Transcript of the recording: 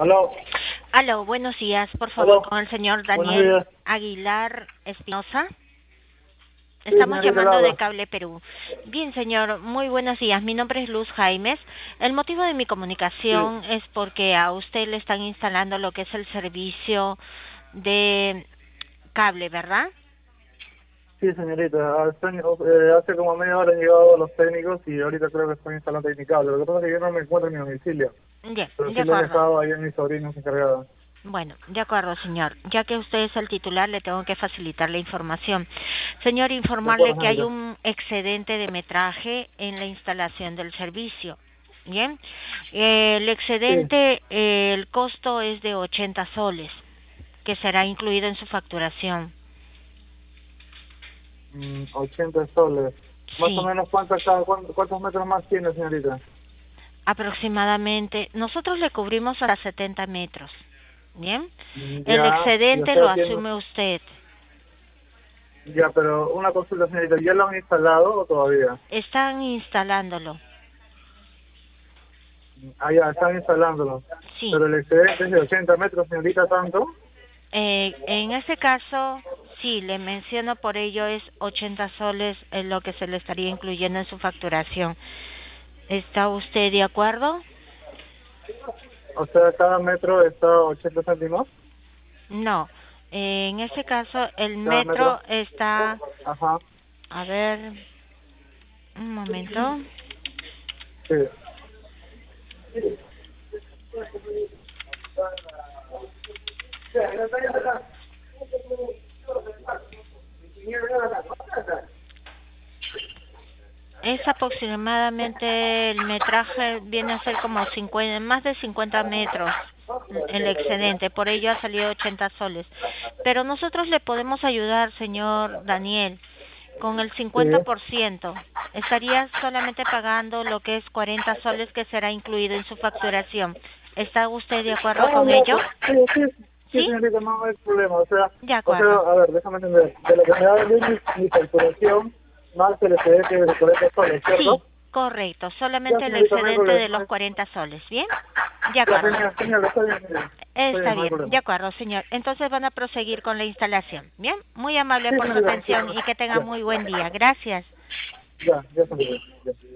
Aló, Aló, buenos días, por favor, aló, con el señor buenos Daniel días. Aguilar Espinosa. Sí, Estamos señorita llamando de Laura. Cable Perú. Bien, señor, muy buenos días. Mi nombre es Luz Jaimes. El motivo de mi Sí, comunicación es porque a usted le están instalando lo que es el servicio de cable, ¿verdad? sí, señorita. Hace como media hora han llegado los técnicos y ahorita creo que están instalando Tecnicable. Lo que pasa es que yo no me encuentro en mi domicilio, Bien, pero de sí le he acuerdo. dejado ahí a mis sobrinos encargados. Bueno, de acuerdo, señor. Ya que usted es el titular, le tengo que facilitar la información. Señor, De informarle acuerdo, que hay señorita. un excedente de metraje en la instalación del servicio. Bien, el Sí, excedente, el costo es de 80 soles, que será incluido en su facturación. 80 soles. Más o Sí, menos, ¿cuántos metros más tiene, señorita? aproximadamente. Nosotros le cubrimos hasta 70 metros. Bien, el Ya, y o excedente lo sea, tiene, asume usted. ya, pero una consulta, señorita. ¿Ya lo han instalado o todavía? Están instalándolo. Ah, ya, están instalándolo. Sí. Pero el excedente es de 80 metros, señorita, ¿tanto? En este caso, sí, le menciono por ello es 80 soles lo que se le estaría incluyendo en su facturación. ¿Está usted de acuerdo? O sea, cada metro está 80 céntimos, No. En este caso, el cada metro metro. está, Ajá, a ver, un momento. sí. Es aproximadamente el metraje viene a ser como 50, más de 50 metros el excedente, por ello ha salido 80 soles. Pero nosotros le podemos ayudar, señor Daniel, con el Sí, 50%. Estaría solamente pagando lo que es 40 soles que será incluido en su facturación. ¿Está usted de acuerdo ah, con ya, ello? pues, sí, sí, sí, ¿Sí? señorita, no hay problema. De O sea, acuerdo. a ver, déjame entender. De lo que me da mi facturación, más el excedente de 40 soles, Sí, ¿cierto? correcto. Ya, Solamente el señorita, no hay excedente de problema. los 40 soles. ¿Bien? De Ya, acuerdo. señora, señora, está bien, señora. Está Está bien, no hay bien, de problema. acuerdo, señor. Entonces van a proseguir con la instalación. Bien, muy amable Sí, por su señorita, sí, atención y que tenga ya, muy buen día. Gracias. ya, ya, señorita. Ya.